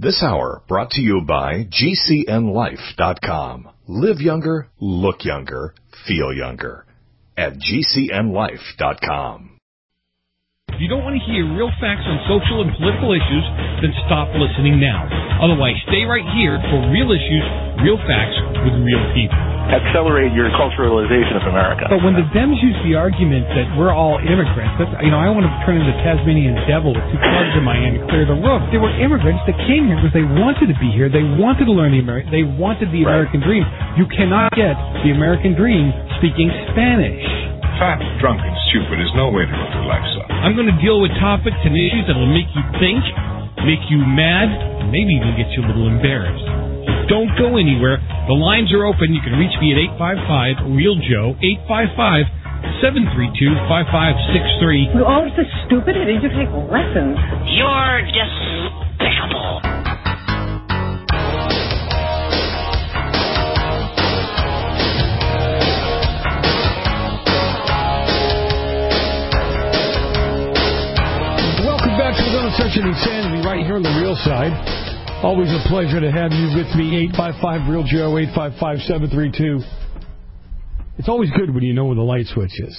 This hour brought to you by GCNLife.com. Live younger, look younger, feel younger. At GCNLife.com. If you don't want to hear real facts on social and political issues, then stop listening now. Otherwise, stay right here for real issues, real facts with real people. Accelerate your culturalization of America. But when the Dems use the argument that we're all immigrants, that's, I want to turn into Tasmanian devil with two clubs in my hand and clear the roof. They were immigrants that came here because they wanted to be here. They wanted to learn they wanted the American dream. You cannot get the American dream speaking Spanish. Fat, drunk, and stupid is no way to run your life, son. I'm going to deal with topics and issues that will make you think, make you mad, and maybe even get you a little embarrassed. Don't go anywhere. The lines are open. You can reach me at 855-REAL-JOE, 855-732-5563. With all of this stupid, did you take lessons? You're despicable. Welcome back to another session of Insanity right here on the Real Side. Always a pleasure to have you with me. 855-REAL-JOE, 855-732. It's always good when you know where the light switch is.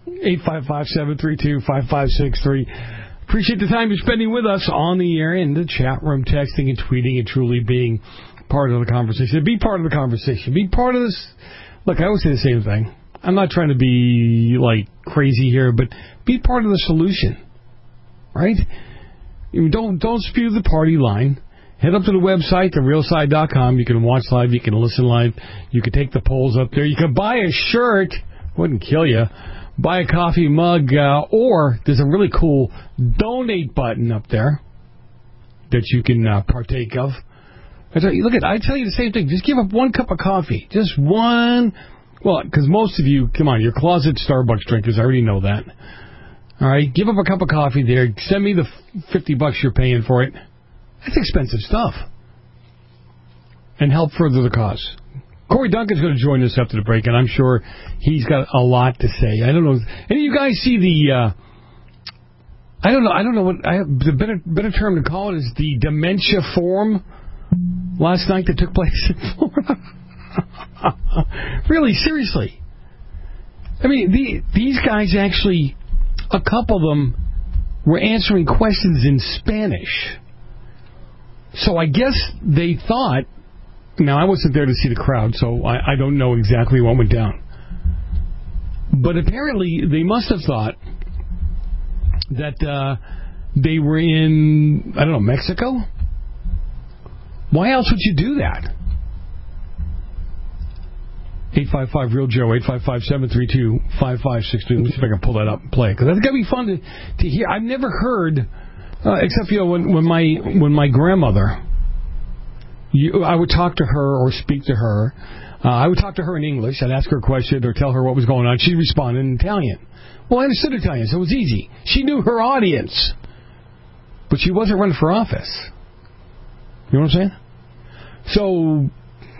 855-732-5563. Appreciate the time you're spending with us on the air, in the chat room, texting and tweeting, and truly being part of the conversation. Be part of the conversation. Be part of this. Look, I always say the same thing. I'm not trying to be, crazy here, but be part of the solution. Right? Don't spew the party line. Head up to the website, therealside.com. You can watch live. You can listen live. You can take the polls up there. You can buy a shirt. Wouldn't kill you. Buy a coffee mug. Or there's a really cool donate button up there that you can partake of. I tell you the same thing. Just give up one cup of coffee. Just one. Well, because most of you, come on, you're closet Starbucks drinkers. I already know that. All right, give up a cup of coffee there. Send me the $50 you're paying for it. That's expensive stuff. And help further the cause. Corey Duncan's going to join us after the break, and I'm sure he's got a lot to say. I don't know. Any of you guys see the... I don't know what... the better term to call it is the Dementia Forum last night that took place in Florida. Really, seriously. I mean, these guys actually... A couple of them were answering questions in Spanish. So I guess they thought... Now, I wasn't there to see the crowd, so I don't know exactly what went down. But apparently, they must have thought that they were in, I don't know, Mexico? Why else would you do that? 855-REAL-JOE, 855-732-5563. Let me see if I can pull that up and play it. Because that's going to be fun to hear. I've never heard, except, when my grandmother, I would talk to her or speak to her. I would talk to her in English. I'd ask her a question or tell her what was going on. She'd respond in Italian. Well, I understood Italian, so it was easy. She knew her audience. But she wasn't running for office. You know what I'm saying? So,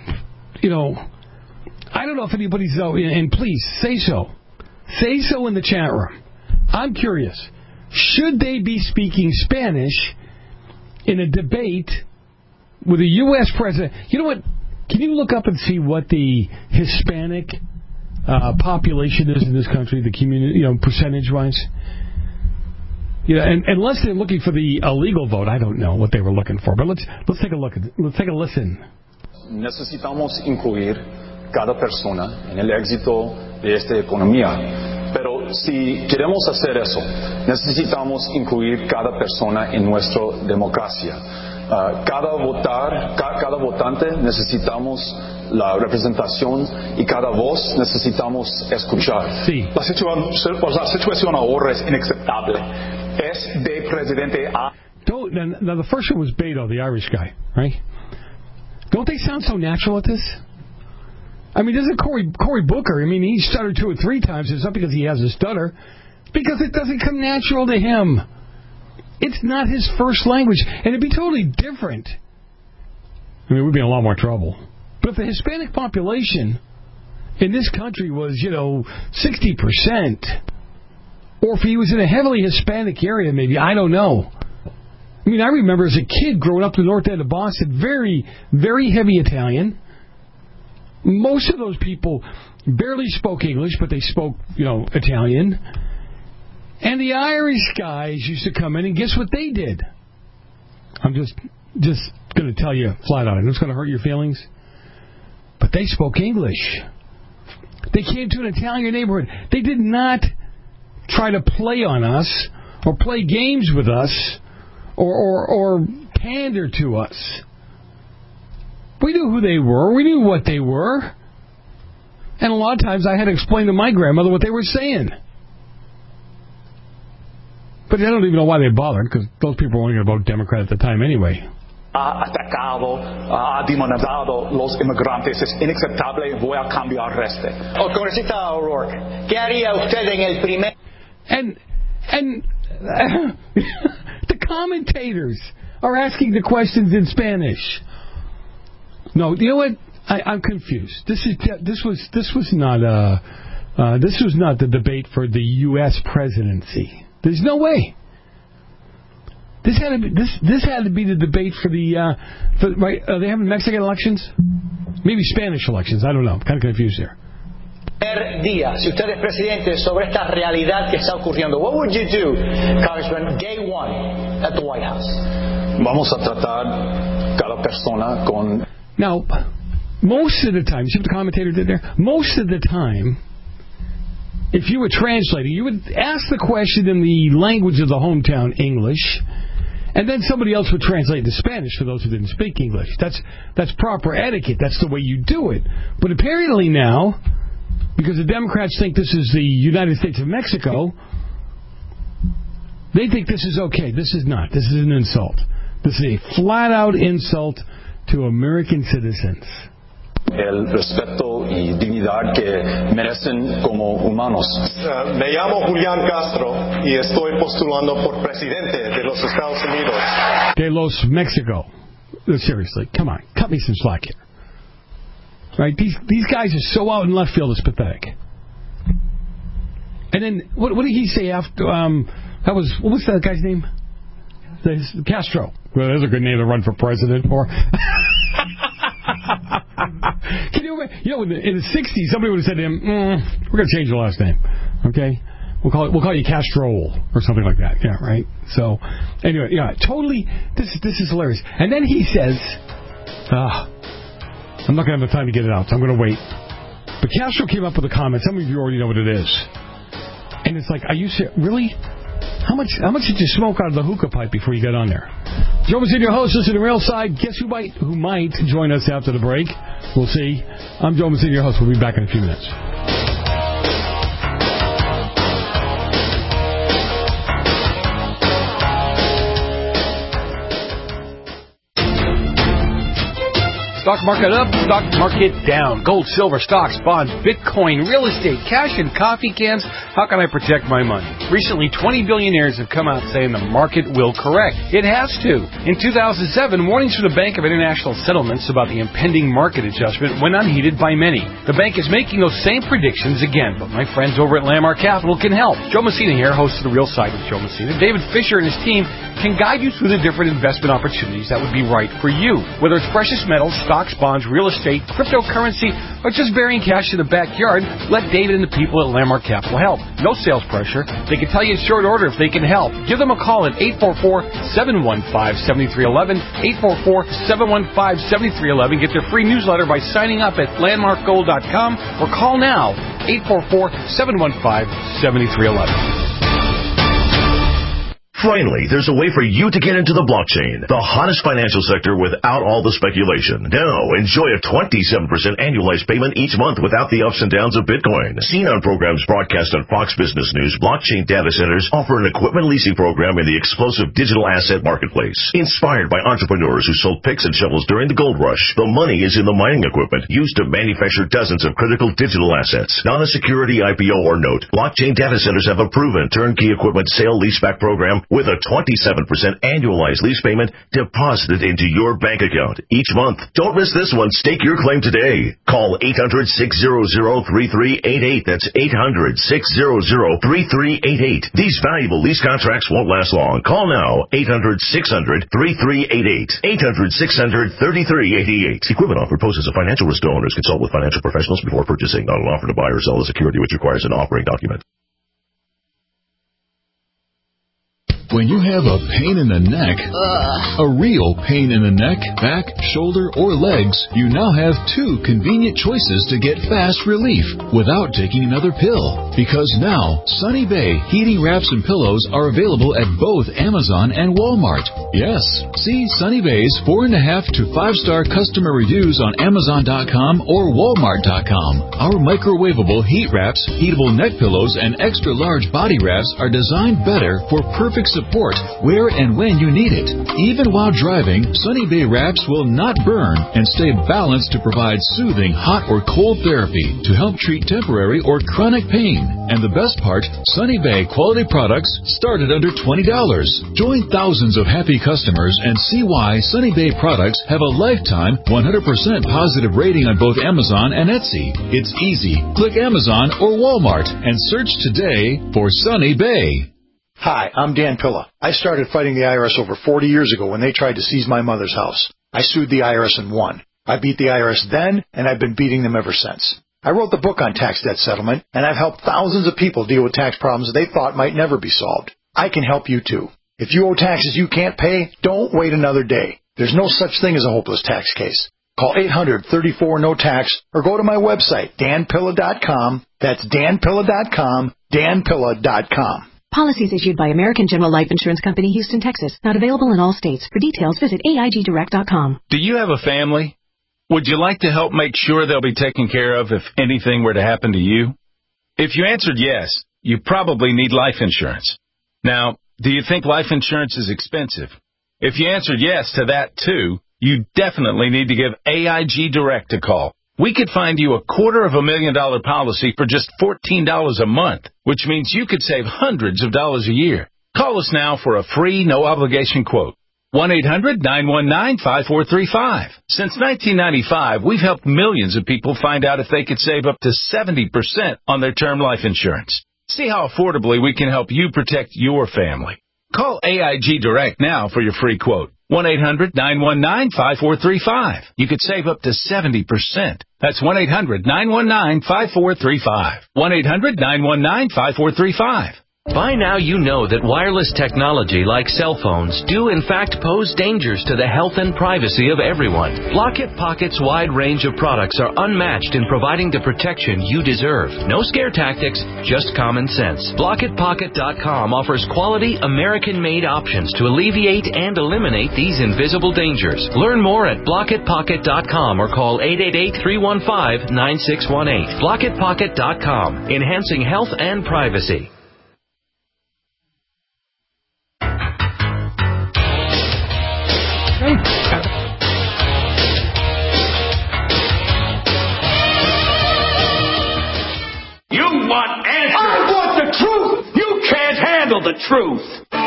I don't know if anybody's... And please, say so. Say so in the chat room. I'm curious. Should they be speaking Spanish in a debate with a U.S. president? You know what? Can you look up and see what the Hispanic population is in this country, the community, percentage-wise? And unless they're looking for the illegal vote, I don't know what they were looking for. But let's take a look. Let's take a listen. Necesitamos incluir cada persona en el éxito de esta economía. Pero si queremos hacer eso, necesitamos incluir cada persona en nuestra democracia. Cada votante necesitamos la representación y cada voz necesitamos escuchar. Sí. La situación ahora es inaceptable. Es de presidente A. Now, the first one was Beto, the Irish guy, right? Don't they sound so natural at this? I mean, doesn't Cory Booker, he stuttered 2 or 3 times. It's not because he has a stutter. Because it doesn't come natural to him. It's not his first language. And it'd be totally different. We'd be in a lot more trouble. But if the Hispanic population in this country was, 60%, or if he was in a heavily Hispanic area, maybe, I don't know. I mean, I remember as a kid growing up in the north end of Boston, very, very heavy Italian. Most of those people barely spoke English, but they spoke, Italian. And the Irish guys used to come in, and guess what they did? I'm just going to tell you flat out. I know it's going to hurt your feelings, but they spoke English. They came to an Italian neighborhood. They did not try to play on us or play games with us or pander to us. We knew who they were. We knew what they were. And a lot of times I had to explain to my grandmother what they were saying. But I don't even know why they bothered, because those people weren't going to vote Democrat at the time anyway. Ha atacado, ha demonizado los inmigrantes. Es inaceptable. Voy a cambiar este. Congresista O'Rourke, ¿qué haría usted en el primer... And the commentators are asking the questions in Spanish. No, you know what? I'm confused. This was not the debate for the U.S. presidency. There's no way. This had to be the debate for the right. Are they having Mexican elections? Maybe Spanish elections. I don't know. I'm kind of confused here. Día, si usted es presidente, sobre esta realidad que está ocurriendo, what would you do, Congressman, day one at the White House? Vamos a tratar cada persona con... Now, most of the time, see what the commentator did there? Most of the time, if you were translating, you would ask the question in the language of the hometown English, and then somebody else would translate to Spanish for those who didn't speak English. That's proper etiquette. That's the way you do it. But apparently now, because the Democrats think this is the United States of Mexico, they think this is okay. This is not. This is an insult. This is a flat-out insult to American citizens. El respeto y dignidad que merecen como humanos. Me llamo Julián Castro y estoy postulando por presidente de los Estados Unidos. De los Mexico. Seriously, come on, cut me some slack here. Right? These guys are so out in left field, it's pathetic. And then what did he say after? What was that guy's name? Castro. Well, that's a good name to run for president for. Can you in the 60s, somebody would have said to him, we're going to change your last name. Okay? We'll call you Castro or something like that. Yeah, right? So, anyway, yeah, totally, this is hilarious. And then he says, I'm not going to have the time to get it out, so I'm going to wait. But Castro came up with a comment. Some of you already know what it is. And it's like, are you serious? Really? How much did you smoke out of the hookah pipe before you got on there? Joe Massino, your host. Listen to Real Side. Guess who might join us after the break? We'll see. I'm Joe Massino, your host. We'll be back in a few minutes. Stock market up, stock market down. Gold, silver, stocks, bonds, Bitcoin, real estate, cash, and coffee cans. How can I protect my money? Recently, 20 billionaires have come out saying the market will correct. It has to. In 2007, warnings from the Bank of International Settlements about the impending market adjustment went unheeded by many. The bank is making those same predictions again, but my friends over at Landmark Capital can help. Joe Messina here, host of The Real Side with Joe Messina. David Fisher and his team can guide you through the different investment opportunities that would be right for you. Whether it's precious metals, stocks, bonds, real estate, cryptocurrency, or just burying cash in the backyard, let David and the people at Landmark Capital help. No sales pressure. They can tell you in short order if they can help. Give them a call at 844-715-7311, 844-715-7311. Get their free newsletter by signing up at landmarkgold.com or call now, 844-715-7311. Finally, there's a way for you to get into the blockchain, the hottest financial sector without all the speculation. Now, enjoy a 27% annualized payment each month without the ups and downs of Bitcoin. Seen on programs broadcast on Fox Business News, blockchain data centers offer an equipment leasing program in the explosive digital asset marketplace. Inspired by entrepreneurs who sold picks and shovels during the gold rush, the money is in the mining equipment used to manufacture dozens of critical digital assets. Not a security IPO or note. Blockchain data centers have a proven turnkey equipment sale leaseback program with a 27% annualized lease payment deposited into your bank account each month. Don't miss this one. Stake your claim today. Call 800-600-3388. That's 800-600-3388. These valuable lease contracts won't last long. Call now. 800-600-3388. 800-600-3388. Equipment offer poses a financial risk to owners. Consult with financial professionals before purchasing. Not an offer to buy or sell a security which requires an offering document. When you have a pain in the neck, a real pain in the neck, back, shoulder, or legs, you now have two convenient choices to get fast relief without taking another pill. Because now, Sunny Bay heating wraps and pillows are available at both Amazon and Walmart. Yes, see Sunny Bay's 4.5 to 5-star customer reviews on Amazon.com or Walmart.com. Our microwavable heat wraps, heatable neck pillows, and extra large body wraps are designed better for perfect support where and when you need it. Even while driving, Sunny Bay wraps will not burn and stay balanced to provide soothing hot or cold therapy to help treat temporary or chronic pain. And the best part, Sunny Bay quality products start at under $20. Join thousands of happy customers and see why Sunny Bay products have a lifetime 100% positive rating on both Amazon and Etsy. It's easy. Click Amazon or Walmart and search today for Sunny Bay. Hi, I'm Dan Pilla. I started fighting the IRS over 40 years ago when they tried to seize my mother's house. I sued the IRS and won. I beat the IRS then, and I've been beating them ever since. I wrote the book on tax debt settlement, and I've helped thousands of people deal with tax problems that they thought might never be solved. I can help you too. If you owe taxes you can't pay, don't wait another day. There's no such thing as a hopeless tax case. Call 800-34-NO-TAX or go to my website, danpilla.com. That's danpilla.com, danpilla.com. Policies issued by American General Life Insurance Company, Houston, Texas. Not available in all states. For details, visit AIGdirect.com. Do you have a family? Would you like to help make sure they'll be taken care of if anything were to happen to you? If you answered yes, you probably need life insurance. Now, do you think life insurance is expensive? If you answered yes to that too, you definitely need to give AIG Direct a call. We could find you a $250,000 policy for just $14 a month, which means you could save hundreds of dollars a year. Call us now for a free, no-obligation quote. 1-800-919-5435. Since 1995, we've helped millions of people find out if they could save up to 70% on their term life insurance. See how affordably we can help you protect your family. Call AIG Direct now for your free quote. 1-800-919-5435. You could save up to 70%. That's 1-800-919-5435. 1-800-919-5435. By now you know that wireless technology like cell phones do in fact pose dangers to the health and privacy of everyone. Blockit Pocket's wide range of products are unmatched in providing the protection you deserve. No scare tactics, just common sense. BlockitPocket.com offers quality American-made options to alleviate and eliminate these invisible dangers. Learn more at BlockitPocket.com or call 888-315-9618. BlockitPocket.com, enhancing health and privacy. You want answers! I want the truth! You can't handle the truth!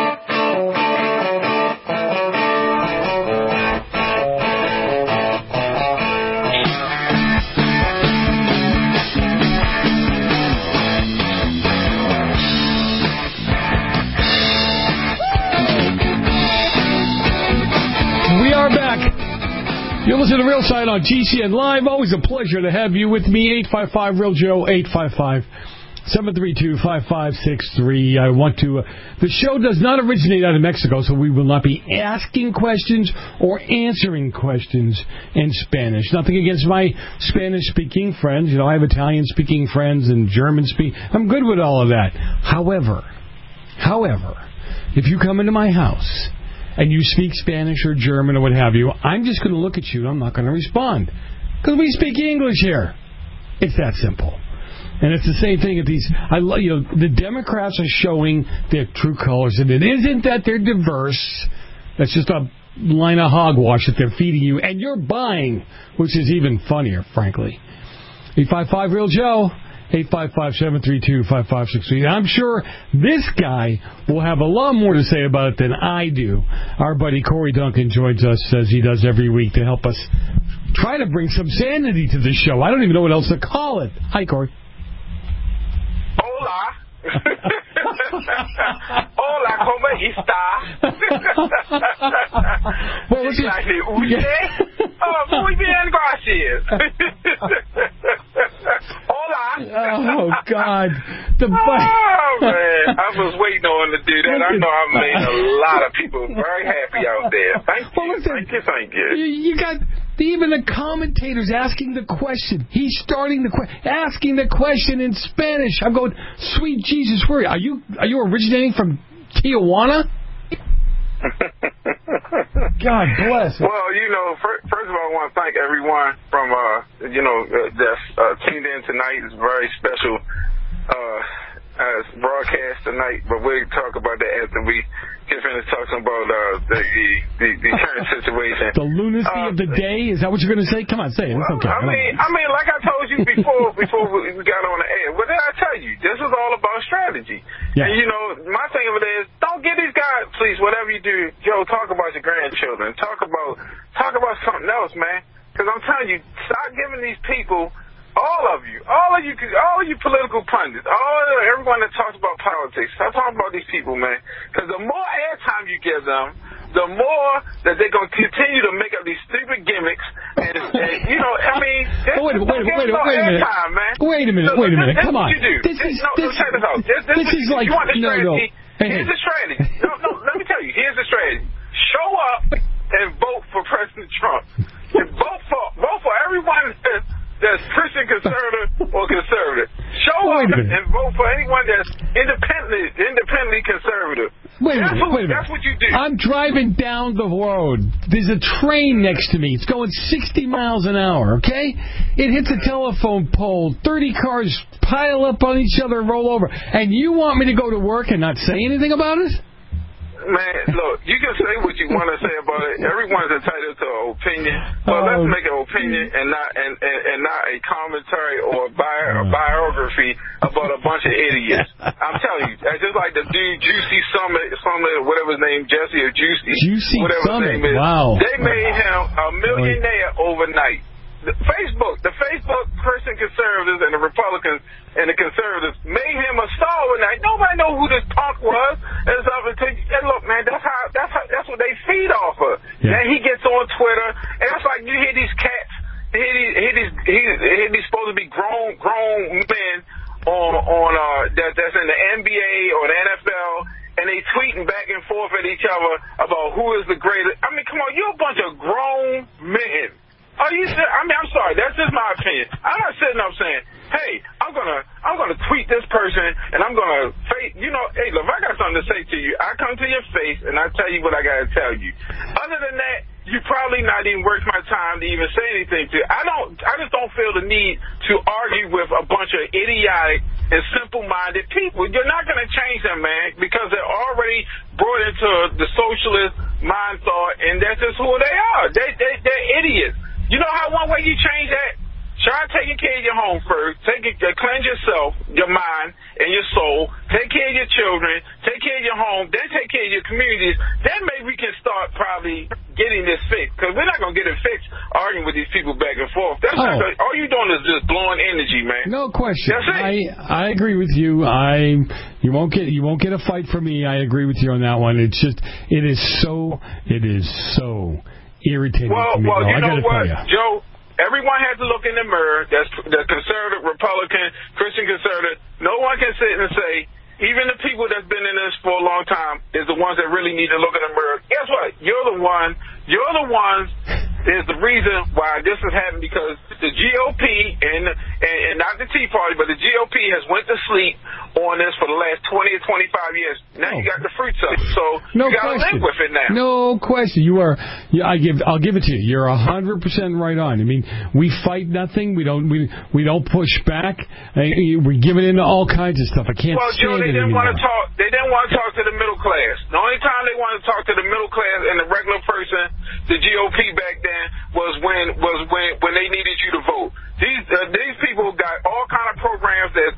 We are back. You're listening to Real Side on GCN Live. Always a pleasure to have you with me. 855-REAL-JOE, 855-732-5563. I want to... the show does not originate out of Mexico, so we will not be asking questions or answering questions in Spanish. Nothing against my Spanish-speaking friends. You know, I have Italian-speaking friends and German-speaking... I'm good with all of that. However, if you come into my house... and you speak Spanish or German or what have you, I'm just going to look at you and I'm not going to respond. Because we speak English here. It's that simple. And it's the same thing at these... the Democrats are showing their true colors. And it isn't that they're diverse. That's just a line of hogwash that they're feeding you. And you're buying, which is even funnier, frankly. 855-REAL-JOE, 855-732-5563. I'm sure this guy will have a lot more to say about it than I do. Our buddy Corey Duncan joins us, as he does every week, to help us try to bring some sanity to the show. I don't even know what else to call it. Hi, Corey. Hola. Hola, ¿cómo está? Well, Exactly. ¿Usted? Oh, muy bien, gracias. Hola. Oh, God. Oh, man. I was waiting on to do that. I know I made a lot of people very happy out there. Thank you. Thank you. You got even the commentators asking the question. He's starting asking the question in Spanish. I'm going, sweet Jesus, where are you? Are you originating from Tijuana? God bless. Well, first of all, I want to thank everyone from, that's tuned in tonight. It's a very special broadcast tonight, but we'll talk about that after we get finished talking about the current situation. The lunacy of the day? Is that what you're going to say? Come on, say it. It's okay. I mean, like I told you before we got on the air, what did I tell you? This is all about strategy. Yeah. And, my thing of it is, don't get these guys, please, whatever you do, Joe, talk about your grandchildren. Talk about something else, man. Because I'm telling you, stop giving these people, all of you political pundits, everyone that talks about politics, stop talking about these people, man. Because the more airtime you give them, the more that they're going to continue to make up these stupid gimmicks. And wait a minute. Come on. This is like, you want the strategy? Here's the strategy. No, let me tell you. Here's the strategy. Show up and vote for President Trump. And vote for everyone that's Christian conservative or conservative. Show up and vote for anyone that's independently conservative. Wait a minute. That's what you do. I'm driving down the road. There's a train next to me. It's going 60 miles an hour, okay? It hits a telephone pole. 30 cars pile up on each other and roll over. And you want me to go to work and not say anything about it? Man, look, you can say what you want to say about it. Everyone's entitled to an opinion, but let's make an opinion and not a commentary or a biography about a bunch of idiots. I'm telling you, just like the dude Juicy Summit, whatever his name, Jesse or Juicy, whatever Summit. His name is. Wow. They made him a millionaire overnight. The Facebook Christian conservatives and the Republicans and the conservatives made him a star overnight. Nobody know who this punk was and stuff. And look, man, that's what they feed off of. Yeah. Then he gets on Twitter, and it's like you hear these cats, hear these supposed to be grown men on that's in the NBA or the NFL. And they tweeting back and forth at each other about who is the greatest. I mean, come on, you're a bunch of grown men. I'm sorry. That's just my opinion. I'm not sitting up saying, "Hey, I'm gonna tweet this person and I'm gonna face." Hey, look, if I got something to say to you, I come to your face and I tell you what I gotta tell you. Other than that, you probably not even worth my time to even say anything to. I just don't feel the need to argue with a bunch of idiotic and simple-minded people. You're not gonna change them, man, because they're already brought into the socialist mind thought, and that's just who they are. They're idiots. You know how one way you change that? Try taking care of your home first. Cleanse yourself, your mind, and your soul. Take care of your children. Take care of your home. Then take care of your communities. Then maybe we can start probably getting this fixed. Because we're not going to get it fixed arguing with these people back and forth. All you're doing is just blowing energy, man. No question. That's it. I agree with you. You won't get a fight from me. I agree with you on that one. It's just it is so irritating to me. Well, you know what, you. Joe? Everyone has to look in the mirror. That's the conservative, Republican, Christian conservative. No one can sit and say, even the people that's been in this for a long time is the ones that really need to look in the mirror. Guess what? You're the ones is the reason why this has happened, because the GOP and not the Tea Party, but the GOP has went to sleep on this for the last 20 or 25 years. Now you got the fruits of it, so you got to live with it now. No question. I'll give it to you. You're 100% right on. I mean, we fight nothing. We don't push back. We're giving into all kinds of stuff. I can't stand Joe, it anymore. They didn't want to talk to the middle class. The only time they wanted to talk to the middle class and the regular person, the GOP back then, was when they needed you to vote. These people got all kind of programs that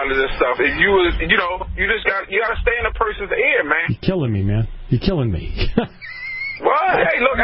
of this stuff. If you was, you got to stay in a person's ear, man. You're killing me, man. You're killing me. Well, hey, look.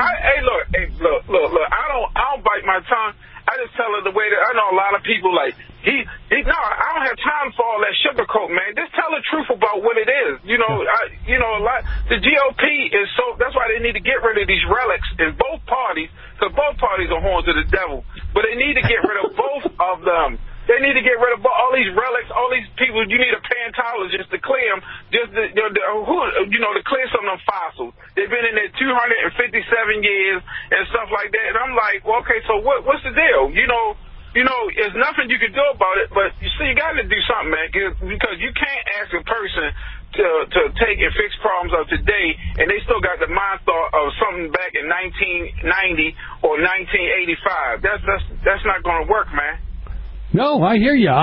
I don't bite my tongue. I just tell her the way that I know a lot of people like I don't have time for all that sugarcoat, man. Just tell the truth about what it is. A lot. The GOP is that's why they need to get rid of these relics in both parties, because both parties are horns of the devil. But they need to get rid of both of them. They need to get rid of all these relics, all these people. You need a paleontologist to clear them, to clear some of them fossils. They've been in there 257 years and stuff like that. And I'm like, well, okay, so what's the deal? There's nothing you can do about it. But you see, you got to do something, man, because you can't ask a person to take and fix problems of today, and they still got the mind thought of something back in 1990 or 1985. That's not going to work, man. No, I hear you.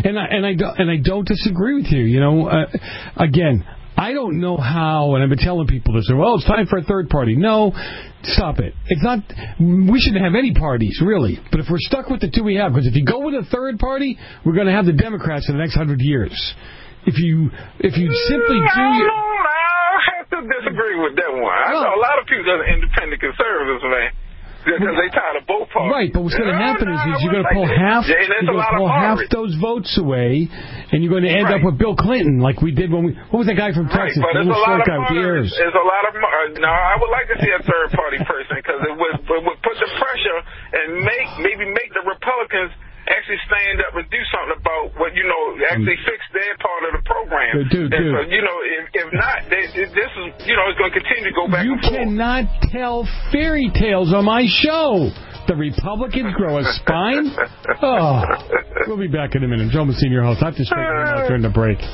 I don't disagree with you. Again, I don't know how, and I've been telling people this. Well, it's time for a third party. No, stop it. It's not. We shouldn't have any parties, really. But if we're stuck with the two we have, because if you go with a third party, we're going to have the Democrats in the next 100 years. If you simply do. I have to disagree with that one. I know a lot of people that are independent conservatives, man. Because they tired of both parties. Right, but what's going to happen is you're going to pull half those votes away, and you're going to end up with Bill Clinton, like we did when what was that guy from Texas? Right, but the little short guy with the ears. There's a lot of I would like to see a third party person, because it would put the pressure and maybe make the Republicans actually stand up and do something about what, actually fix their part of the program. Dude. So, if not, this is, it's going to continue to go back and forth. You cannot tell fairy tales on my show. The Republicans grow a spine? Oh. We'll be back in a minute. Joe Messina, your host. I have to straighten him out during the break.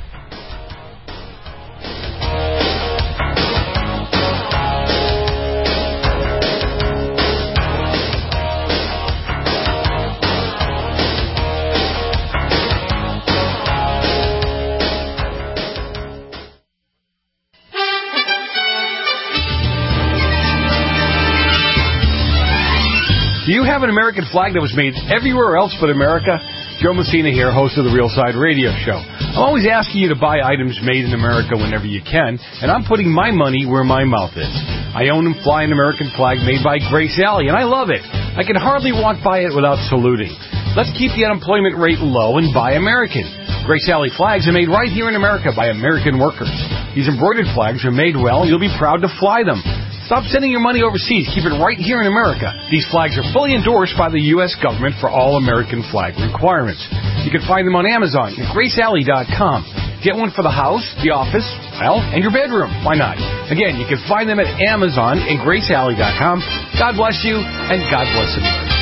Do you have an American flag that was made everywhere else but America? Joe Messina here, host of the Real Side Radio Show. I'm always asking you to buy items made in America whenever you can, and I'm putting my money where my mouth is. I own and fly an American flag made by Grace Alley, and I love it. I can hardly walk by it without saluting. Let's keep the unemployment rate low and buy American. Grace Alley flags are made right here in America by American workers. These embroidered flags are made well, and you'll be proud to fly them. Stop sending your money overseas. Keep it right here in America. These flags are fully endorsed by the U.S. government for all American flag requirements. You can find them on Amazon at GraceAlley.com. Get one for the house, the office, and your bedroom. Why not? Again, you can find them at Amazon and GraceAlley.com. God bless you, and God bless America.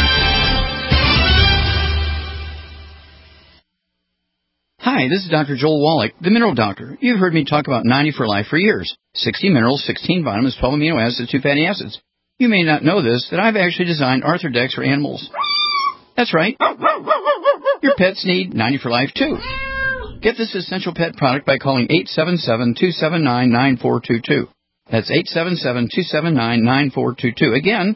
Hi, this is Dr. Joel Wallach, the Mineral Doctor. You've heard me talk about 90 for Life for years. 60 minerals, 16 vitamins, 12 amino acids, 2 fatty acids. You may not know this, that I've actually designed Arthrodex for animals. That's right. Your pets need 90 for Life, too. Get this essential pet product by calling 877-279-9422. That's 877-279-9422. Again,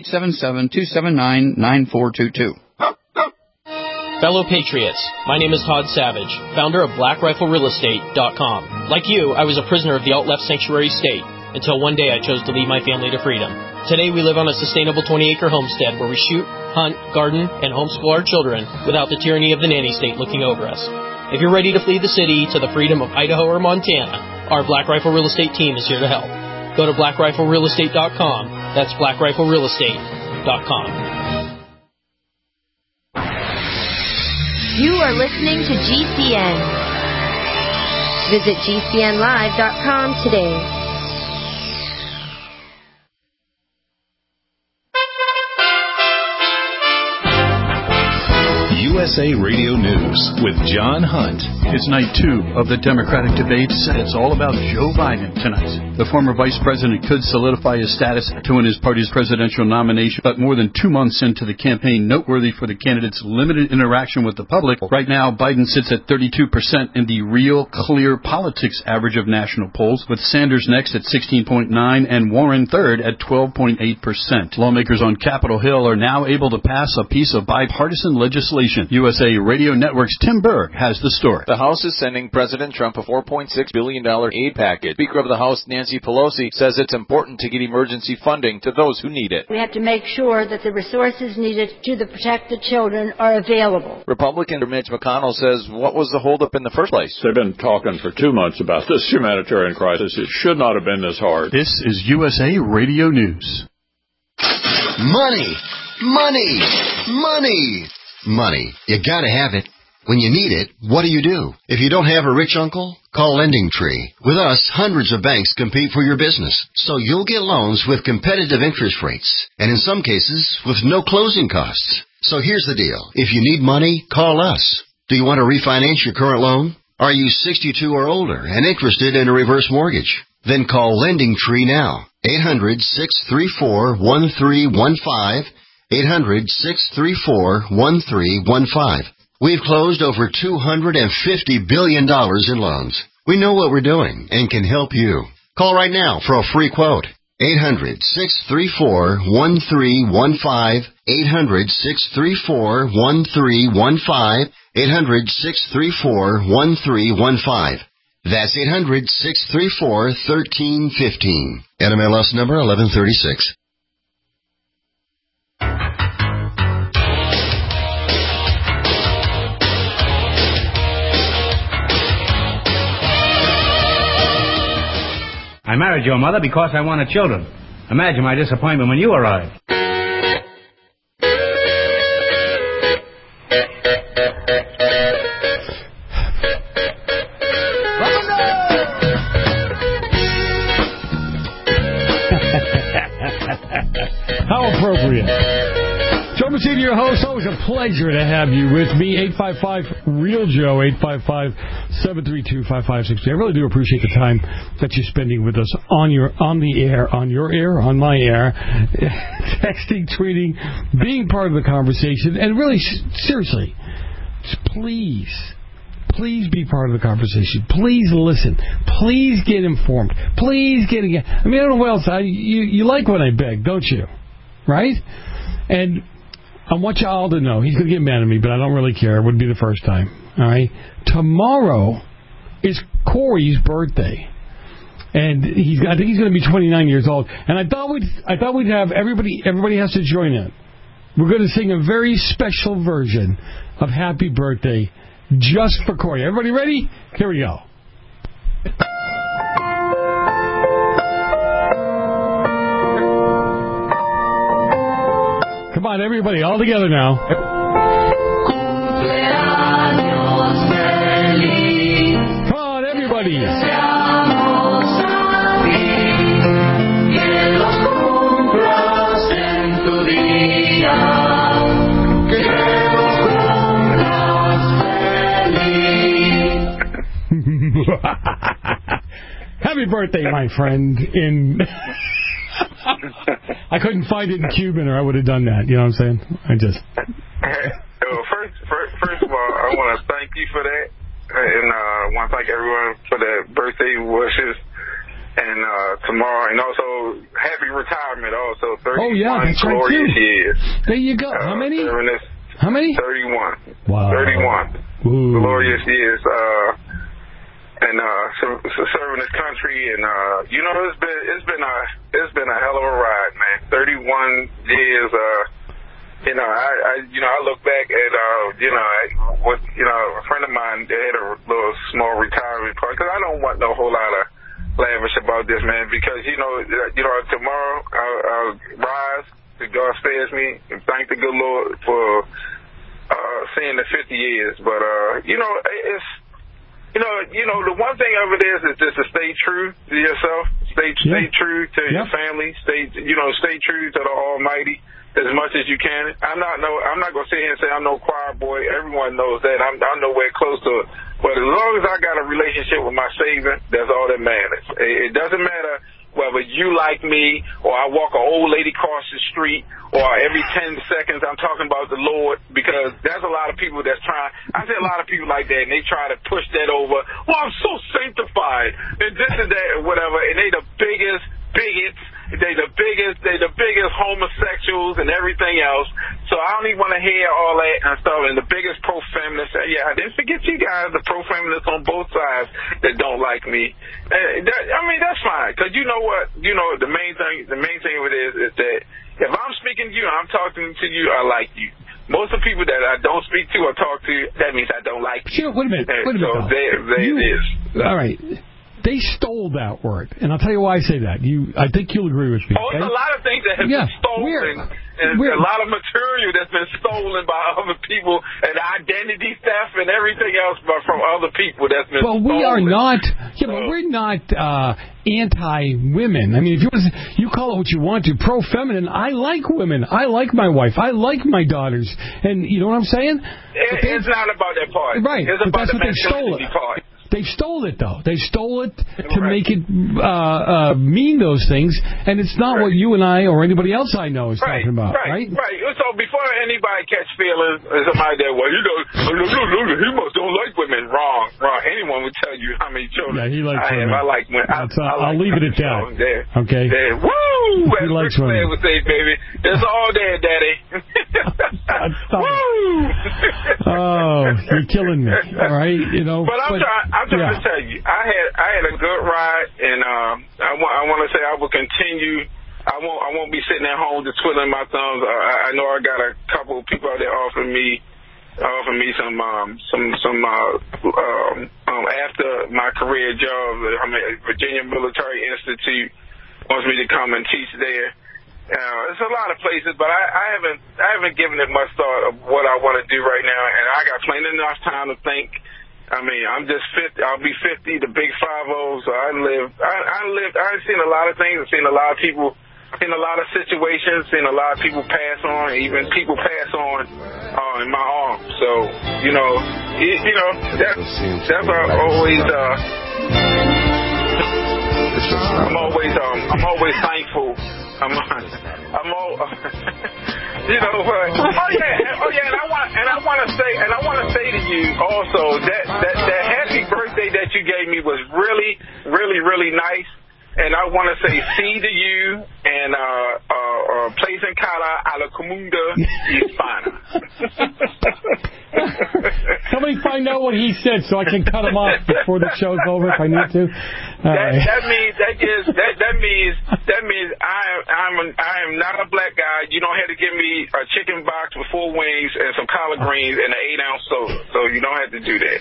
877-279-9422. Fellow Patriots, my name is Todd Savage, founder of BlackRifleRealEstate.com. Like you, I was a prisoner of the alt-left sanctuary state until one day I chose to lead my family to freedom. Today we live on a sustainable 20-acre homestead where we shoot, hunt, garden, and homeschool our children without the tyranny of the nanny state looking over us. If you're ready to flee the city to the freedom of Idaho or Montana, our Black Rifle Real Estate team is here to help. Go to BlackRifleRealEstate.com. That's BlackRifleRealEstate.com. You are listening to GCN. Visit GCNlive.com today. USA Radio News with John Hunt. It's night 2 of the Democratic debates, and it's all about Joe Biden tonight. The former vice president could solidify his status to win his party's presidential nomination, but more than 2 months into the campaign, noteworthy for the candidate's limited interaction with the public. Right now, Biden sits at 32% in the Real Clear Politics average of national polls, with Sanders next at 16.9% and Warren third at 12.8%. Lawmakers on Capitol Hill are now able to pass a piece of bipartisan legislation inflation. USA Radio Network's Tim Berg has the story. The House is sending President Trump a $4.6 billion aid package. Speaker of the House, Nancy Pelosi, says it's important to get emergency funding to those who need it. We have to make sure that the resources needed to protect the children are available. Republican Mitch McConnell says, what was the holdup in the first place? They've been talking for 2 months about this humanitarian crisis. It should not have been this hard. This is USA Radio News. Money! Money! Money! Money. You gotta have it. When you need it, what do? If you don't have a rich uncle, call LendingTree. With us, hundreds of banks compete for your business, so you'll get loans with competitive interest rates, and in some cases, with no closing costs. So here's the deal. If you need money, call us. Do you want to refinance your current loan? Are you 62 or older and interested in a reverse mortgage? Then call LendingTree now. 800-634-1315. 800-634-1315. We've closed over $250 billion in loans. We know what we're doing and can help you. Call right now for a free quote. 800-634-1315. 800-634-1315. 800-634-1315. That's 800-634-1315. NMLS number 1136. I married your mother because I wanted children. Imagine my disappointment when you arrived. How appropriate. Joe Messina, your host. Always a pleasure to have you with me. 855-REAL-JOE, 855-732-5563. I really do appreciate the time that you're spending with us on the air, on my air, texting, tweeting, being part of the conversation, and really, seriously, please be part of the conversation. Please listen. Please get informed. Please get again. I mean, I don't know what else. You like when I beg, don't you? Right? And I want you all to know, he's going to get mad at me, but I don't really care. It wouldn't be the first time. All right? Tomorrow is Corey's birthday. And I think he's going to be 29 years old. And I thought we'd have everybody has to join in. We're going to sing a very special version of Happy Birthday just for Corey. Everybody ready? Here we go. Come on, everybody, all together now. Come on, everybody. Happy birthday, my friend. I couldn't find it in Cuban, or I would have done that. You know what I'm saying? First of all, I want to thank you for that, and I want to thank everyone for their birthday wishes. And tomorrow, and also happy retirement. Also, 31 glorious years. There you go. How many? How many? 31. Wow. 31 Ooh. glorious years. And serving this country, and it's been a hell of a ride, man. 31 years. I look back at a friend of mine, they had a little small retirement party, because I don't want no whole lot of lavish about this, man, because tomorrow I'll rise to God spares me and thank the good Lord for seeing the 50 years. But it's the one thing of it is just to stay true to yourself, stay true to your family, stay true to the Almighty as much as you can. I'm not gonna sit here and say I'm no choir boy. Everyone knows that. I'm nowhere close to it. But as long as I got a relationship with my Savior, that's all that matters. It doesn't matter whether you like me or I walk an old lady across the street or every 10 seconds I'm talking about the Lord, because there's a lot of people that's trying. I see a lot of people like that, and they try to push that over. Well, I'm so sanctified and this and that and whatever, and they the biggest bigots They the biggest homosexuals and everything else. So I don't even want to hear all that and stuff. And the biggest pro-feminists. Yeah, I didn't forget you guys, the pro-feminists on both sides that don't like me. That's fine. Because you know what? You know, the main thing of it is that if I'm speaking to you, I'm talking to you, I like you. Most of the people that I don't speak to or talk to, that means I don't like you. Sure, wait a minute. So there it is. All right. They stole that word, and I'll tell you why I say that. I think you'll agree with me. Oh, there's a lot of things that have been stolen, and a lot of material that's been stolen by other people, and identity theft and everything else from other people that's been stolen. Well, we are not. Yeah, but we're not anti-women. I mean, if you call it what you want to, pro-feminine. I like women. I like my wife. I like my daughters, and you know what I'm saying? It's not about that part. Right, it's but about that's the what they stole it. part. They stole it, though. They stole it to make it mean those things, and it's not what you and I or anybody else I know is talking about, right? Right. So before anybody catch feelings, somebody there, well, he must don't like women. Wrong. Anyone would tell you how many children he likes women. I like women. I'll leave it at that. Okay. Woo! He likes women. Would say, baby, it's all there, Daddy. Woo! Oh, you're killing me. All right, But I'm trying to tell you, I had a good ride, and I want to say I will continue. I won't be sitting at home just twiddling my thumbs. I know I got a couple of people out there offering me some after my career job. Virginia Military Institute wants me to come and teach there. There's a lot of places, but I haven't given it much thought of what I want to do right now, and I got plenty enough time to think. I mean, I'm just 50. I'll be 50, the big 5-0. So I've seen a lot of things. I've seen a lot of people, seen a lot of situations, seen a lot of people pass on, even people pass on in my arms. So, that's always. I'm always thankful. And I want to say to you also that happy birthday that you gave me was really, really, really nice. And I want to say see to you and place in cara a la comunda hispana. Somebody find out what he said so I can cut him off before the show's over if I need to. That means I am not a black guy. You don't have to give me a chicken box with 4 wings and some collard greens and an 8-ounce soda. So you don't have to do that.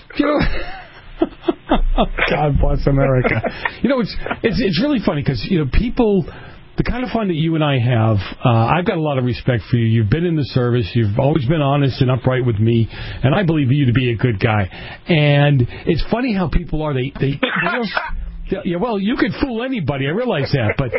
God bless America. It's really funny because people, the kind of fun that you and I have, I've got a lot of respect for you. You've been in the service. You've always been honest and upright with me, and I believe you to be a good guy. And it's funny how people are. Yeah, well, you could fool anybody. I realize that, but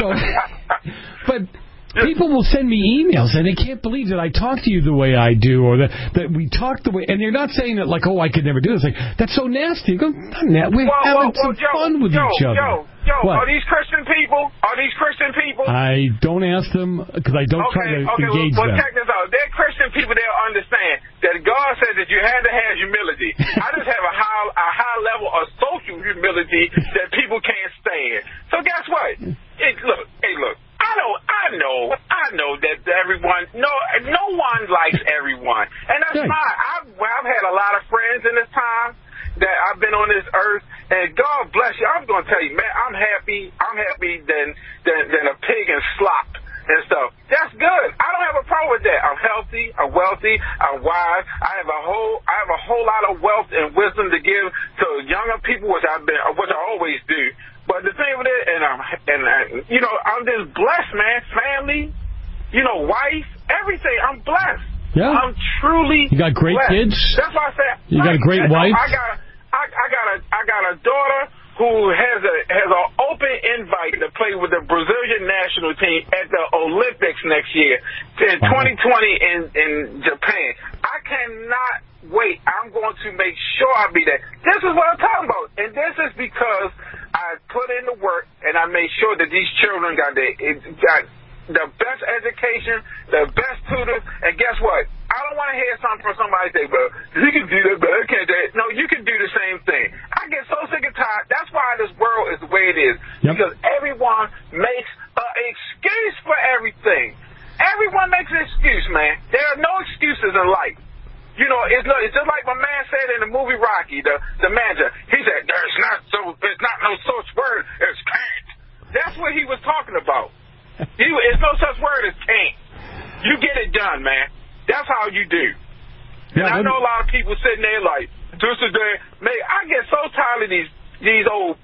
people will send me emails, and they can't believe that I talk to you the way I do, or that we talk the way. And they're not saying that like, oh, I could never do this. Like, that's so nasty. We're having some fun with each other. Are these Christian people? I don't ask them because I don't try to engage them. Check this out. They're Christian people. They'll understand that God says that you had to have humility. I just have a high level of social humility that people can't stand. So guess what? Look. I know that everyone, no one likes everyone, and that's fine. I've had a lot of friends in this time that I've been on this earth, and God bless you. I'm going to tell you, man, I'm happy than a pig in slop and stuff. That's good. I don't have a problem with that. I'm healthy. I'm wealthy. I'm wise. I have a whole lot of wealth and wisdom to give to younger people, which I always do. But the thing with it, I'm just blessed, man. Family, wife, everything. I'm blessed. Yeah. I'm truly. You got great blessed. kids. That's why I said. You got a great wife. I got a daughter who has an open invite to play with the Brazilian national team at the Olympics next year in 2020 in Japan. I cannot wait. I'm going to make sure I be there. This is what I'm talking about, and this is because I put in the work and I made sure that these children got the best education, the best tutors, and guess what? I don't want to hear something from somebody say, well, he can do that, but I can't do that. No, you can do the same thing. I get so sick and tired. That's why this world is the way it is. Yep. Because everyone makes an in life. You know, it's just like my man said in the movie Rocky, the manager. He said, there's not no such word as can't. That's what he was talking about. It's no such word as can't. You get it done, man. That's how you do. And I know a lot of people sitting there like, this is the, man, I get so tired of these old,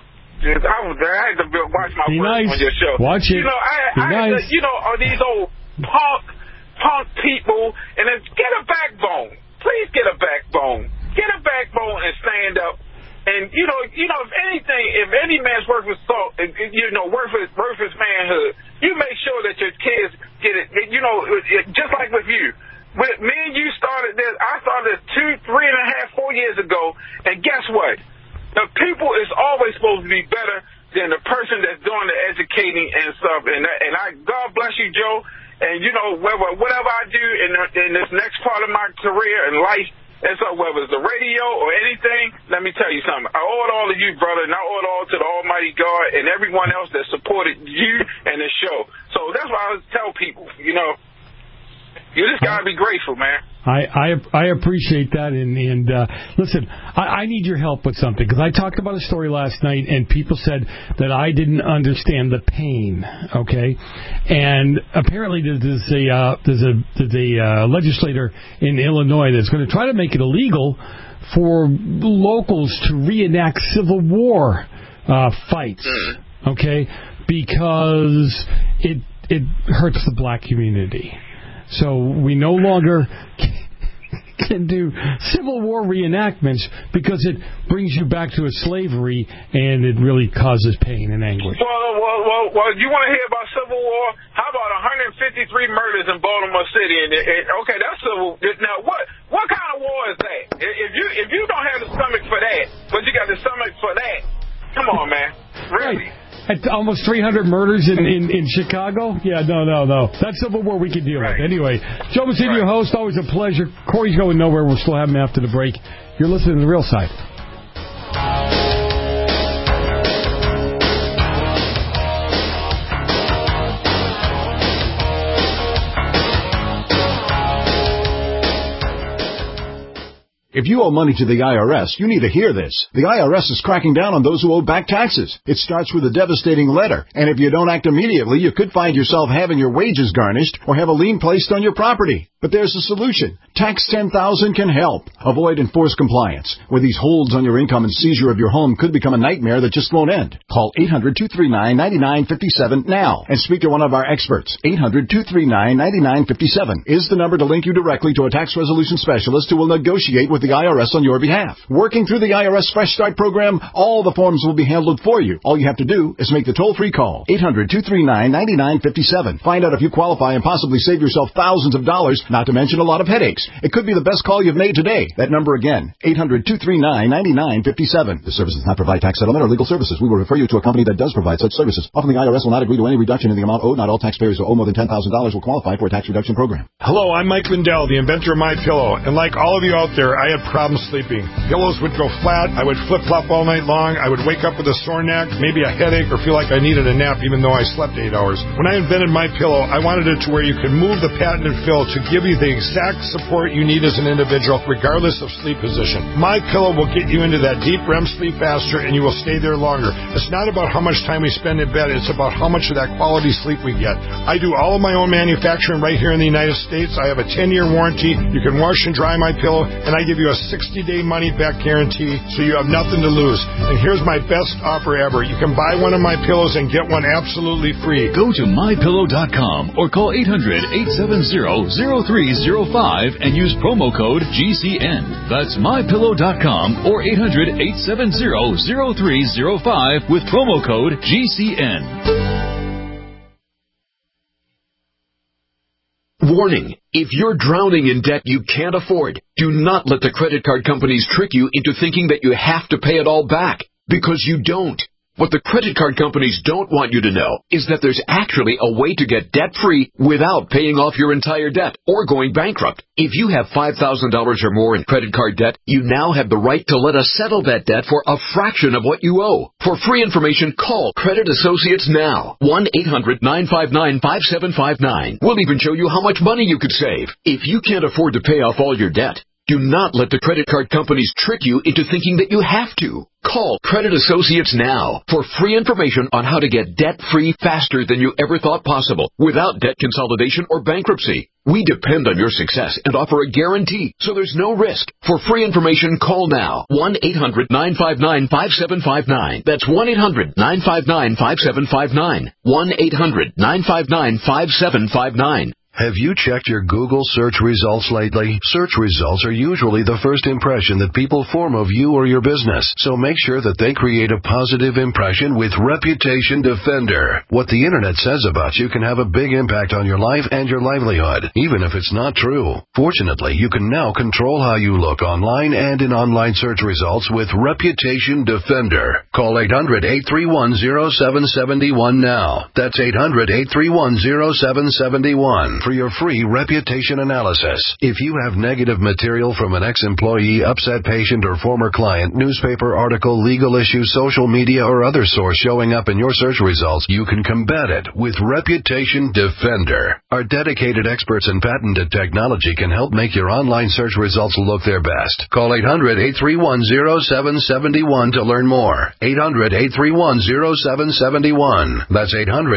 I had to watch my words on your show. Watch it. You know, you know, are these old punk people, and then get a backbone. Please get a backbone. Get a backbone and stand up. And you know, if anything, if any man's worth his salt, you know, worth his manhood, you make sure that your kids get it. You know, just like with you. With me and you started this, I started this 2, 3.5, 4 years ago, and guess what? The people is always supposed to be better than the person that's doing the educating and stuff. And God bless you, Joe. And you know, whatever I do in this next part of my career and life, and so whether it's the radio or anything, let me tell you something. I owe it all to you, brother, and I owe it all to the Almighty God and everyone else that supported you and the show. So that's why I always tell people, you know, you just gotta be grateful, man. I appreciate that, and listen, I need your help with something, because I talked about a story last night, and people said that I didn't understand the pain, okay? And apparently there's a legislator in Illinois that's going to try to make it illegal for locals to reenact Civil War fights, okay? Because it hurts the black community. So we no longer can do Civil War reenactments because it brings you back to a slavery, and it really causes pain and anguish. Well, you want to hear about Civil War? How about 153 murders in Baltimore City? Okay, that's civil. Now, what kind of war is that? If you don't have the stomach for that, but you got the stomach for that, come on, man. Really? Right. At almost 300 murders in Chicago? Yeah, no. That's Civil War we can deal with. Anyway, Joe Messina, your host, always a pleasure. Corey's going nowhere. We'll still have him after the break. You're listening to The Real Side. If you owe money to the IRS, you need to hear this. The IRS is cracking down on those who owe back taxes. It starts with a devastating letter, and if you don't act immediately, you could find yourself having your wages garnished or have a lien placed on your property. But there's a solution. Tax 10,000 can help. Avoid enforced compliance, where these holds on your income and seizure of your home could become a nightmare that just won't end. Call 800-239-9957 now and speak to one of our experts. 800-239-9957 is the number to link you directly to a tax resolution specialist who will negotiate with the IRS on your behalf. Working through the IRS Fresh Start program, all the forms will be handled for you. All you have to do is make the toll-free call. 800-239-9957. Find out if you qualify and possibly save yourself thousands of dollars, not to mention a lot of headaches. It could be the best call you've made today. That number again, 800-239-9957. This service does not provide tax settlement or legal services. We will refer you to a company that does provide such services. Often the IRS will not agree to any reduction in the amount owed. Not all taxpayers who owe more than $10,000 will qualify for a tax reduction program. Hello, I'm Mike Lindell, the inventor of MyPillow, and like all of you out there, I had problems sleeping. Pillows would go flat, I would flip-flop all night long, I would wake up with a sore neck, maybe a headache, or feel like I needed a nap even though I slept 8 hours. When I invented MyPillow, I wanted it to where you could move the patented fill to give you the exact support you need as an individual, regardless of sleep position. MyPillow will get you into that deep REM sleep faster, and you will stay there longer. It's not about how much time we spend in bed, it's about how much of that quality sleep we get. I do all of my own manufacturing right here in the United States. I have a 10-year warranty. You can wash and dry MyPillow, and I give you a 60-day money-back guarantee, so you have nothing to lose. And here's my best offer ever. You can buy one of my pillows and get one absolutely free. Go to MyPillow.com or call 800-870-0305 and use promo code GCN. That's MyPillow.com or 800-870-0305 with promo code GCN. Warning, if you're drowning in debt you can't afford, do not let the credit card companies trick you into thinking that you have to pay it all back, because you don't. What the credit card companies don't want you to know is that there's actually a way to get debt-free without paying off your entire debt or going bankrupt. If you have $5,000 or more in credit card debt, you now have the right to let us settle that debt for a fraction of what you owe. For free information, call Credit Associates now. 1-800-959-5759. We'll even show you how much money you could save. If you can't afford to pay off all your debt, do not let the credit card companies trick you into thinking that you have to. Call Credit Associates now for free information on how to get debt-free faster than you ever thought possible without debt consolidation or bankruptcy. We depend on your success and offer a guarantee, so there's no risk. For free information, call now. 1-800-959-5759. That's 1-800-959-5759. 1-800-959-5759. Have you checked your Google search results lately? Search results are usually the first impression that people form of you or your business, so make sure that they create a positive impression with Reputation Defender. What the internet says about you can have a big impact on your life and your livelihood, even if it's not true. Fortunately, you can now control how you look online and in online search results with Reputation Defender. Call 800-831-0771 now. That's 800-831-0771. For your free reputation analysis. If you have negative material from an ex-employee, upset patient, or former client, newspaper article, legal issue, social media, or other source showing up in your search results, you can combat it with Reputation Defender. Our dedicated experts in patented technology can help make your online search results look their best. Call 800-831-0771 to learn more. 800-831-0771. That's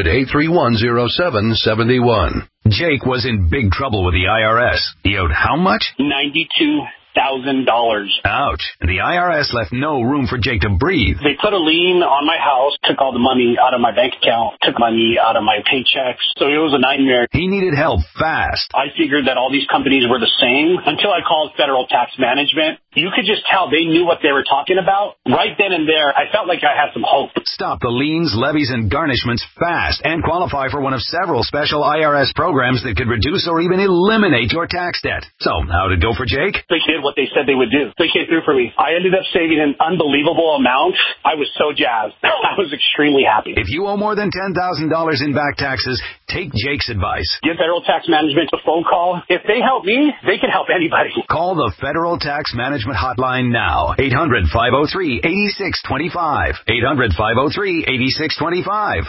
800-831-0771. Jake was in big trouble with the IRS. He owed how much? $92,000. Ouch. And the IRS left no room for Jake to breathe. They put a lien on my house, took all the money out of my bank account, took money out of my paychecks. So it was a nightmare. He needed help fast. I figured that all these companies were the same until I called Federal Tax Management. You could just tell they knew what they were talking about. Right then and there, I felt like I had some hope. Stop the liens, levies, and garnishments fast and qualify for one of several special IRS programs that could reduce or even eliminate your tax debt. So, how'd it go for Jake? They did what they said they would do. They came through for me. I ended up saving an unbelievable amount. I was so jazzed. I was extremely happy. If you owe more than $10,000 in back taxes, take Jake's advice. Give Federal Tax Management a phone call. If they help me, they can help anybody. Call the Federal Tax Management hotline now. 800-503-8625. 800-503-8625.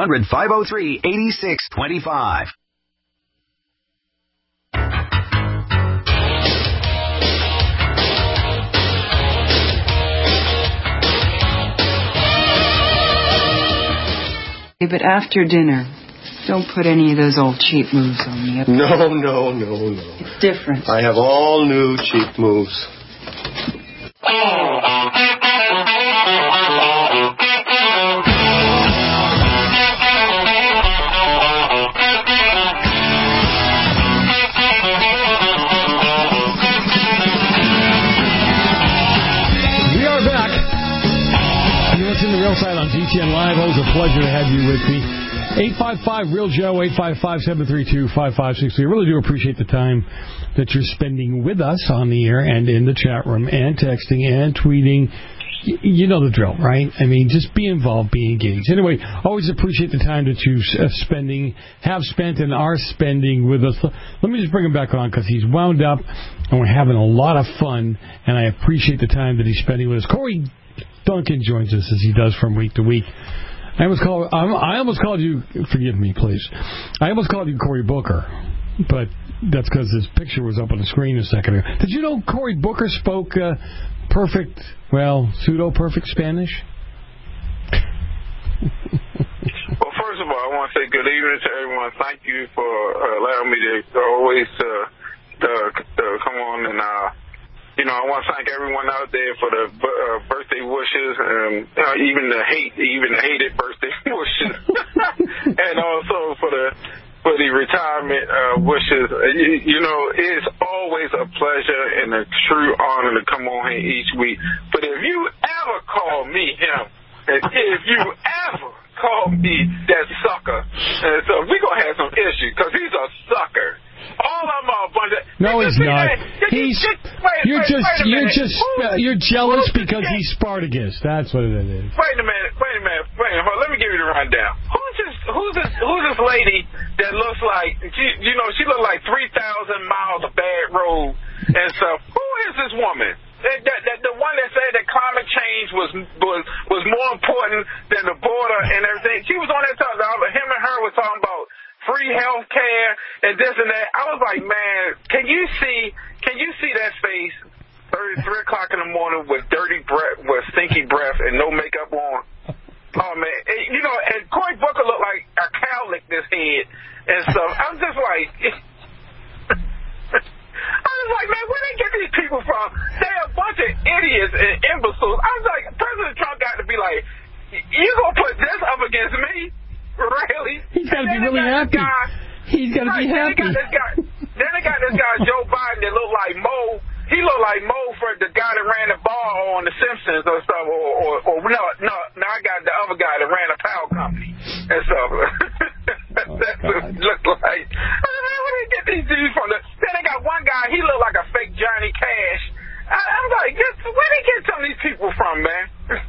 800-503-8625. But after dinner, don't put any of those old cheap moves on me. No. It's different. I have all new cheap moves. Real Side on GTN Live. Always a pleasure to have you with me. 855-REAL-JOE, 855-732-5563. I really do appreciate the time that you're spending with us on the air and in the chat room and texting and tweeting. You know the drill, right? I mean, just be involved, be engaged. Anyway, always appreciate the time that you have spent and are spending with us. Let me just bring him back on because he's wound up and we're having a lot of fun, and I appreciate the time that he's spending with us. Corey Duncan joins us as he does from week to week. I almost called you, forgive me, please. I almost called you Cory Booker, but that's because his picture was up on the screen a second ago. Did you know Cory Booker spoke pseudo-perfect Spanish? Well, first of all, I want to say good evening to everyone. Thank you for allowing me to always come on and I want to thank everyone out there for the birthday wishes, and even the hated birthday wishes, and also for the retirement wishes. It's always a pleasure and a true honor to come on here each week. But if you ever call me him, and if you ever call me that sucker, and so we're gonna have some issues because he's a sucker. All of them are a bunch of... No, he's not. You're jealous because he's Spartacus. That's what it is. Wait a minute. rundown. Who's this lady that looks like she looked like 3,000 miles of bad road and stuff? Who is this woman? The one that said that climate change was more important than the border and everything. She was on that talk. Him and her was talking about free health care and this and that. I was like, man, can you see that face 3 o'clock in the morning with dirty breath, with stinky breath and no makeup on? Oh man, and Cory Booker looked like a cow licked his head and stuff. I'm just like, I was like, man, where they get these people from? They're a bunch of idiots and imbeciles. I was like, President Trump got to be like, you gonna put this up against me? Really? He's got to be really happy. He's got to be happy. Then they got this guy, Joe Biden, that looked like Mo. He looked like Mo for the guy that ran the bar on The Simpsons or stuff. Or no, I got the other guy that ran a power company and stuff. That's what it looked like. Where did they get these dudes from? Then they got one guy, he looked like a fake Johnny Cash. I'm like, where they get some of these people from, man?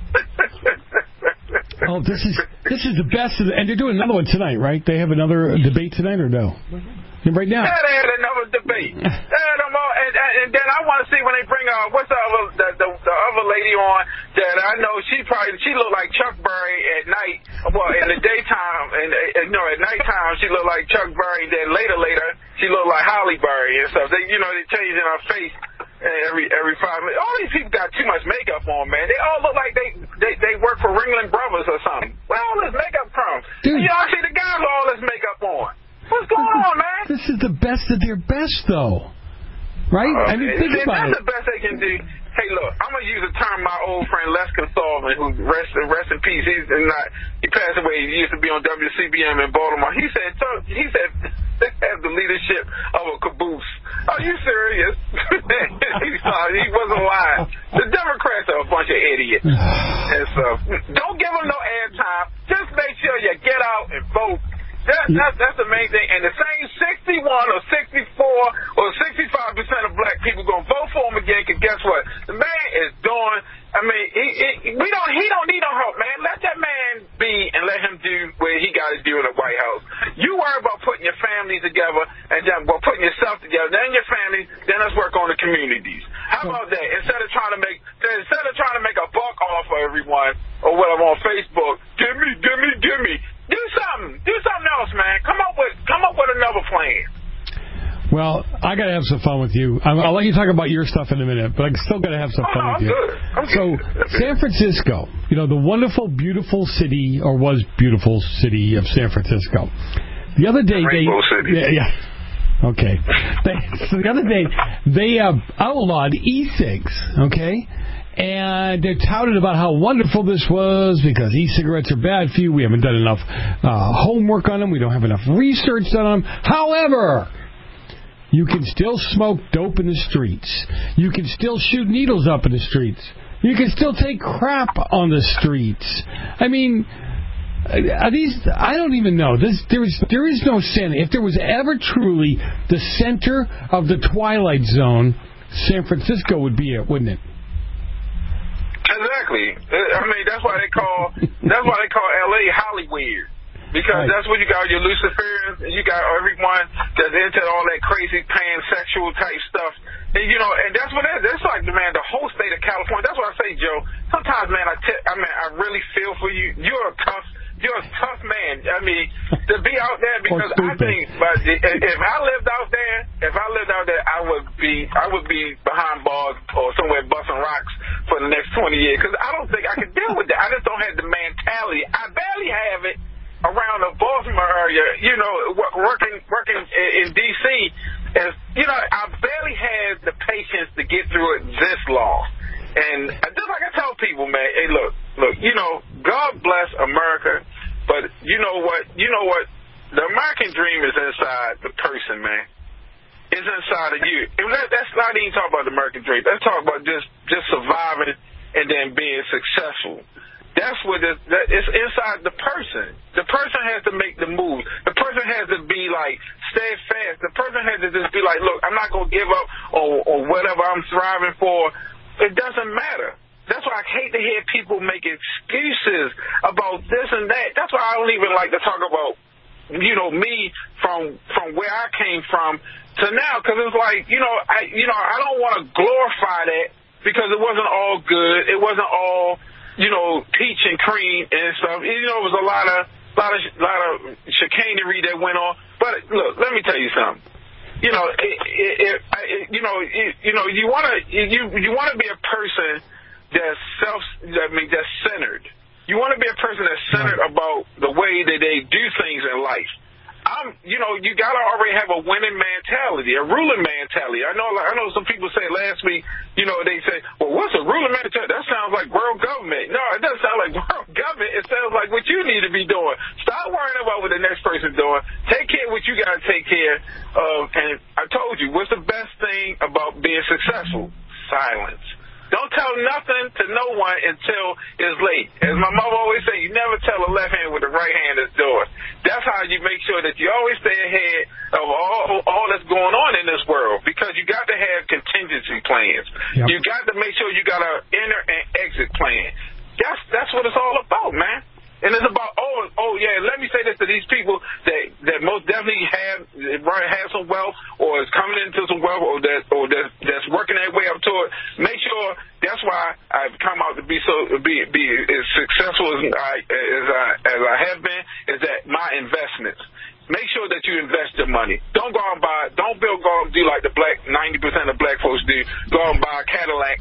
Oh, this is the best of and they're doing another one tonight, right? They have another debate tonight or no? Right now. Yeah, they had another debate. They had them all, and then I want to see when they bring what's the other lady on that I know she looked like Chuck Berry at night. Well, in the daytime, and at nighttime she looked like Chuck Berry. Then later she looked like Holly Berry and stuff. They changing her face every 5 minutes. All these people got too much makeup on, man. They all look like they work for Ringling Brothers or something. Where all this makeup from? Dude. Y'all see the guys with all this makeup on. What's going on, man? This is the best of their best, though. Right? I mean, think about it. That's the best they can do. Hey, look, I'm going to use a term my old friend Les Consolman, who rest in peace. He passed away. He used to be on WCBM in Baltimore. He said they have the leadership of a caboose. Are you serious? He wasn't lying. The Democrats are a bunch of idiots. And so, don't give them no airtime. Just make sure you get out and vote. That's the main thing. And the same 61 or 64 or 65% of black people going to vote for him again, because guess what? The man is doing, I mean, he don't need no help, man. Let that man be and let him do what he got to do in the White House. You worry about putting your family together and then putting yourself together, then your family, then let's work on the communities. How about that? Instead of trying to make a buck off of everyone or whatever on Facebook, give me. Do something else, man. Come up with another plan. Well, I got to have some fun with you. I'll let you talk about your stuff in a minute, but I still got to have some fun with you. So, San Francisco, the wonderful, beautiful city, or was beautiful city of San Francisco. The other day, Rainbow City. Yeah. Okay. So the other day, they outlawed e-cigs, okay? And they're touted about how wonderful this was because e-cigarettes are bad for you. We haven't done enough homework on them. We don't have enough research done on them. However, you can still smoke dope in the streets. You can still shoot needles up in the streets. You can still take crap on the streets. I mean, are these? I don't even know. There is no sanity. If there was ever truly the center of the Twilight Zone, San Francisco would be it, wouldn't it? Exactly. I mean, that's why they call LA Hollywood. Because that's what you got your Luciferians, you got everyone that's into all that crazy pansexual type stuff. And and that's what it is. It's like, man, the whole state of California. That's what I say, Joe. Sometimes, man, I really feel for you. You're a tough man. I mean, to be out there, because I think, but if I lived out there, I would be behind bars or somewhere busting rocks for the next 20 years. Because I don't think I could deal with that. I just don't have the mentality. I barely have it around the Baltimore area. Working in D.C. As I barely had the patience to get through it this long. And just like I tell people, man, hey, look, God bless America, but you know what? The American dream is inside the person, man. It's inside of you. And that's not even talking about the American dream. Let's talk about just surviving and then being successful. That's what it's inside the person. The person has to make the move. The person has to be like steadfast. The person has to just be like, look, I'm not gonna give up on whatever I'm striving for. It doesn't matter. That's why I hate to hear people make excuses about this and that. That's why I don't even like to talk about, me from where I came from to now, because it's like, I don't want to glorify that because it wasn't all good. It wasn't all, peach and cream and stuff. It was a lot of chicanery that went on. But look, let me tell you something. You want to be a person that's that's centered. You want to be a person that's centered about the way that they do things in life. You gotta already have a winning mentality, a ruling mentality. I know some people say last week, they say, well, what's a ruling mentality? That sounds like world government. No, it doesn't sound like world government. It sounds like what you need to be doing. Stop worrying about what the next person's doing. Take care of what you gotta take care of. And I told you, what's the best thing about being successful? Silence. Don't tell nothing to no one until it's late. As my mother always say, you never tell a left hand what the right hand is doing. That's how you make sure that you always stay ahead of all that's going on in this world, because you got to have contingency plans. Yep. You got to make sure you got an enter and exit plan. That's what it's all about, man. And it's about, let me say this to these people that most definitely have some wealth or is coming into some wealth or that's working their way up to it. Make sure, that's why I've come out to be as successful as I have been, is that my investments. Make sure that you invest your money. Don't go and do like the 90% of black folks do. Go and buy a Cadillac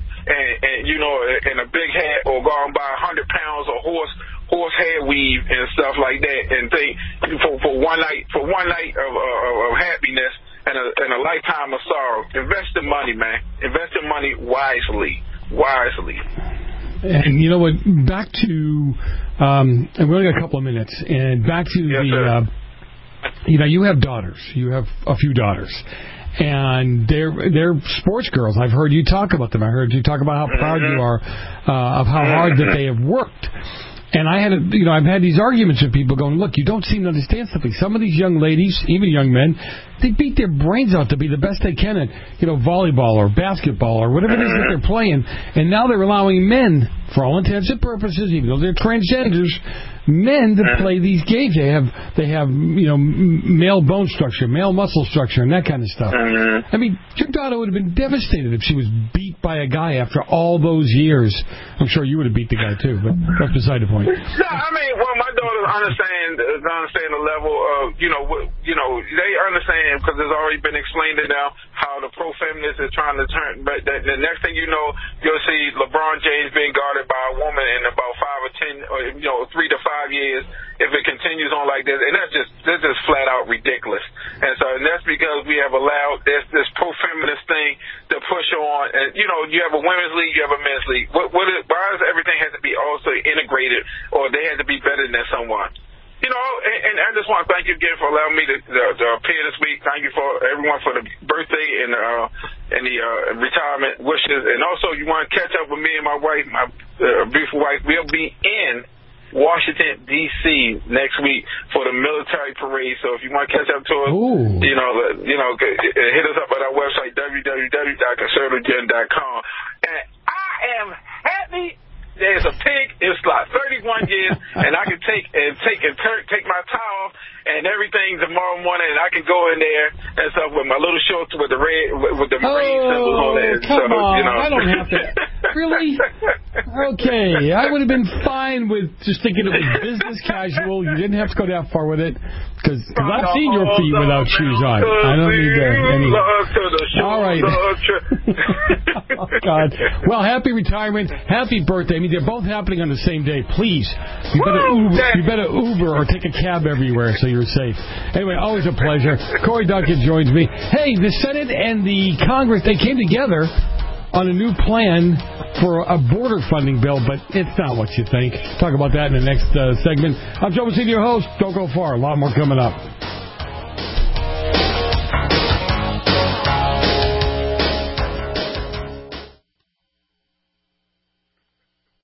and a big hat, or go and buy 100 pounds of horse hair weave and stuff like that, and think for one night of happiness and a lifetime of sorrow. Invest the money, man. Invest your money wisely. And you know what? Back to and we only got a couple of minutes. And back to you have daughters. You have a few daughters. And they're sports girls. I've heard you talk about them. I heard you talk about how proud you are of how hard that they have worked. And I've had these arguments with people going, look, you don't seem to understand something. Some of these young ladies, even young men, they beat their brains out to be the best they can at, volleyball or basketball or whatever it is that they're playing. And now they're allowing men, for all intents and purposes, even though they're transgenders, men to play these games. They have male bone structure, male muscle structure, and that kind of stuff. I mean, your daughter would have been devastated if she was beat by a guy after all those years. I'm sure you would have beat the guy too, but that's beside the point. No, I mean, my daughters understand the level of, they understand, because it's already been explained to them how the pro-feminist is trying to turn. But the next thing you know, you'll see LeBron James being guarded by a woman in about 5 or 10, or 3 to 5 years if it continues on like this. And that's just flat out ridiculous. And that's because we have allowed this pro-feminist thing to push on. And, you have a women's league, you have a men's league. Why does everything have to be also integrated, or they have to be better than someone? And I just want to thank you again for allowing me to appear this week. Thank you for everyone for the birthday and the retirement wishes. And also, you want to catch up with me and my wife, my beautiful wife. We'll be in Washington, D.C. next week for the military parade. So if you want to catch up to us, hit us up at our website, www.conservativegen.com. And I am happy. There's a pig. It's like 31 years, and I can take my tie off and everything tomorrow morning, and I can go in there and stuff with my little shorts with the Marine symbols on it. Come on, I don't have to. Really? Okay, I would have been fine with just thinking it was business casual. You didn't have to go that far with it, because I've seen your feet without shoes on. I don't need that. All right. Oh, God. Well, happy retirement. Happy birthday. I mean, they're both happening on the same day. Please, you better Uber or take a cab everywhere so you're safe. Anyway, always a pleasure. Corey Duncan joins me. Hey, the Senate and the Congress, they came together on a new plan for a border funding bill, but it's not what you think. Talk about that in the next segment. I'm Joe Messina, your host. Don't go far. A lot more coming up.